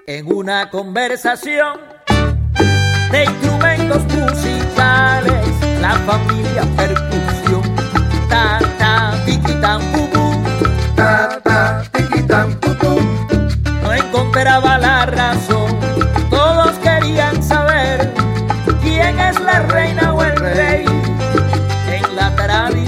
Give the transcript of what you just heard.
En una conversación de instrumentos musicales, la familia percusión, ta ta tiki tan pupú, Ta ta tiki tan pupú. no encontraba la razón. Todos querían saber quién es la reina o el rey en la tradición.